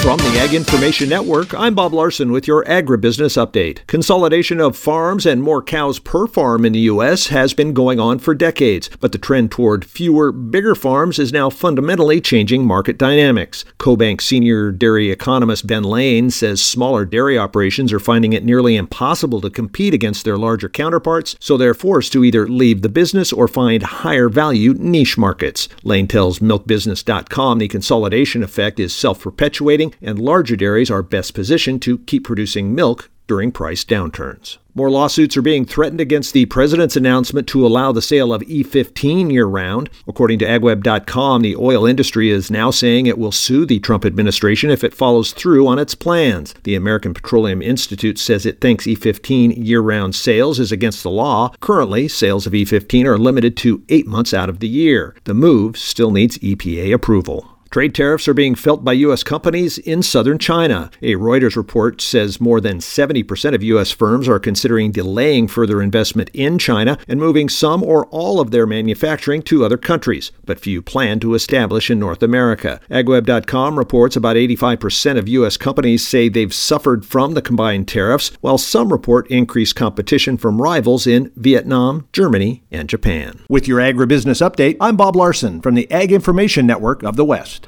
From the Ag Information Network, I'm Bob Larson with your agribusiness update. Consolidation of farms and more cows per farm in the U.S. has been going on for decades, but the trend toward fewer, bigger farms is now fundamentally changing market dynamics. CoBank senior dairy economist Ben Lane says smaller dairy operations are finding it nearly impossible to compete against their larger counterparts, so they're forced to either leave the business or find higher value niche markets. Lane tells MilkBusiness.com the consolidation effect is self-perpetuating, and larger dairies are best positioned to keep producing milk during price downturns. More lawsuits are being threatened against the president's announcement to allow the sale of E15 year-round. According to AgWeb.com, the oil industry is now saying it will sue the Trump administration if it follows through on its plans. The American Petroleum Institute says it thinks E15 year-round sales is against the law. Currently, sales of E15 are limited to 8 months out of the year. The move still needs EPA approval. Trade tariffs are being felt by U.S. companies in southern China. A Reuters report says more than 70% of U.S. firms are considering delaying further investment in China and moving some or all of their manufacturing to other countries, but few plan to establish in North America. AgWeb.com reports about 85% of U.S. companies say they've suffered from the combined tariffs, while some report increased competition from rivals in Vietnam, Germany, and Japan. With your agribusiness update, I'm Bob Larson from the Ag Information Network of the West.